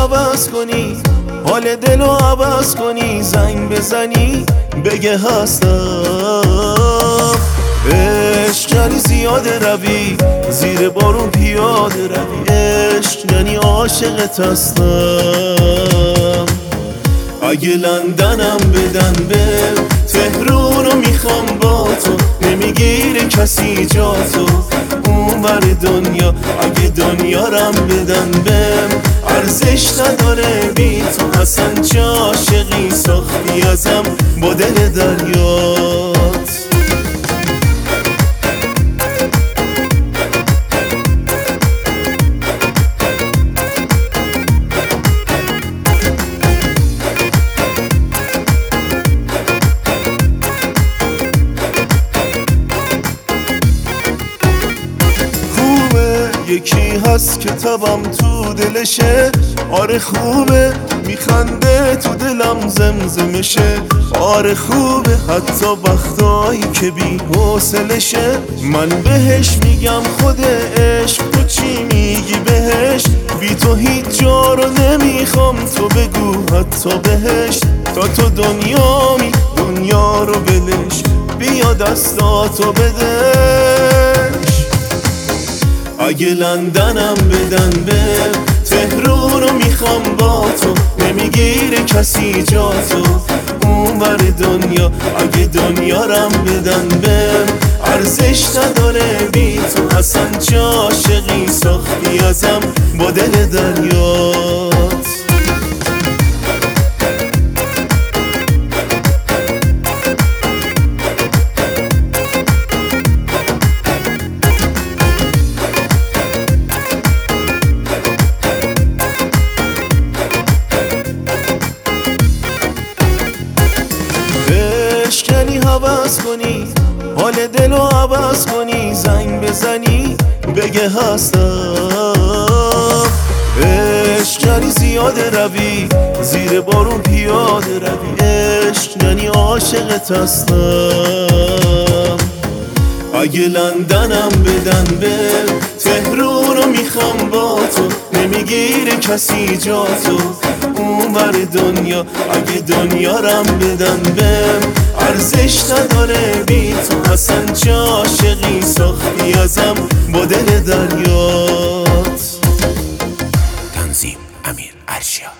عوض کنی، حال دلو عوض کنی، زنگ بزنی بگه هستم. عشق یعنی زیاده روی زیر بارون پیاده روی، عشق یعنی عاشقت هستم. اگه لندنم بدن به تهرونو میخوام با تو، نمیگیره کسی جا تو اونور دنیا. اگه دنیارم بدن بهم ارزش نداره بی تو، اصلا چه عاشقی ساختی ازم با دل دریات. یکی هست که تبم تو دلشه، آره خوبه میخنده تو دلم زمزمشه، آره خوبه حتی وقتایی که بی حوصلشه. من بهش میگم خود عشق، تو چی میگی بهش؟ بی تو هیچ جا رو نمیخوام، تو بگو حتی بهش. تا تو دنیامی دنیا رو بلش، بیا دستاتو بدش. اگه لندنم بدن به تهرونو میخوام با تو، نمیگیره کسی جا تو اونور دنیا. اگه دنیارم بدن بهم ارزش نداره بی تو، اصلا چه عاشقی ساختی ازم با دل دریات. یعنی عوض کنی، حال دلو عوض کنی، زنگ بزنی بگه هستم. عشق یعنی زیاده روی زیر بارون پیاده روی، عشق یعنی عاشقت هستم. اگه لندنم بدن به تهرونو میخوام با تو، نمیگیره کسی جا تو اونور دنیا. اگه دنیارم بدن بهم ارزش نداره بی تو، اصلا چه عاشقی ساختی ازم با دل دریات. تنظیم امیر ارشیا.